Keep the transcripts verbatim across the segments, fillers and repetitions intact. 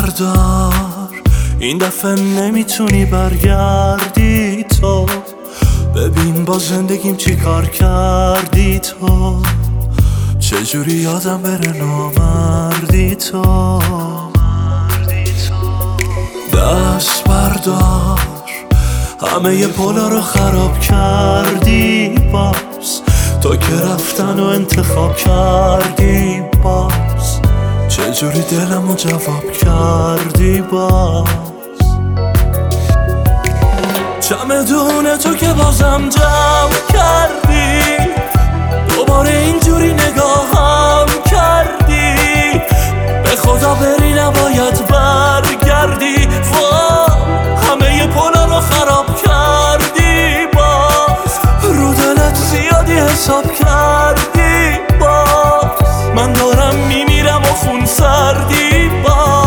بردار، این دفعه نمیتونی برگردی تو. ببین با زندگیم چی کار کردی تو، چجوری یادم بره نامردی تو. دست بردار، همه ی پولا رو خراب کردی باز، تو که رفتن و انتخاب کردی باز، چجوری دلمو جواب کردی باز. چمدون تو که بازم جمع کردی، دوباره اینجوری نگاهم کردی، به خدا بری نباید برگردی. وا همه ی پولا رو خراب کردی باز، رو دلت زیادی حساب کردی باز، من دارم میمیرم و خون سردی باز.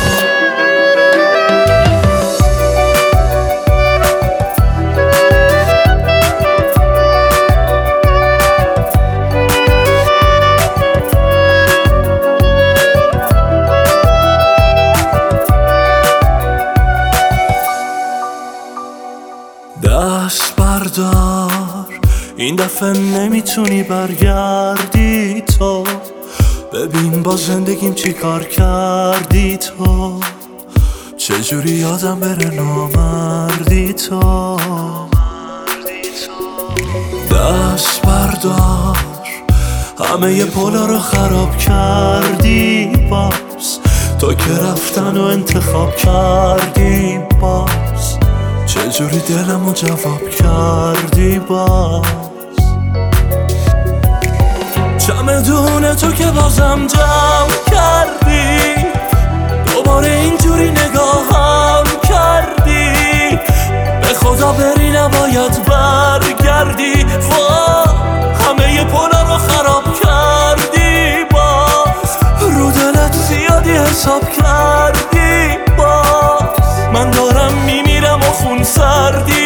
دست بردار، این دفعه نمیتونی برگردی تو. ببین با زندگیم چی کار کردی تو، چجوری یادم بره نامردی تو. دست بردار، همه ی پولا رو خراب کردی باز، تو که رفتن و انتخاب کردی باز، چجوری دلمو جواب کردی باز. چمدون تو که بازم جمع کردی، دوباره اینجوری نگاهم کردی، به خدا بری نباید برگردی. وا همه ی پولا رو خراب کردی باز، رو دلت زیادی حساب کردی باز، من دارم میمیرم و خون سردی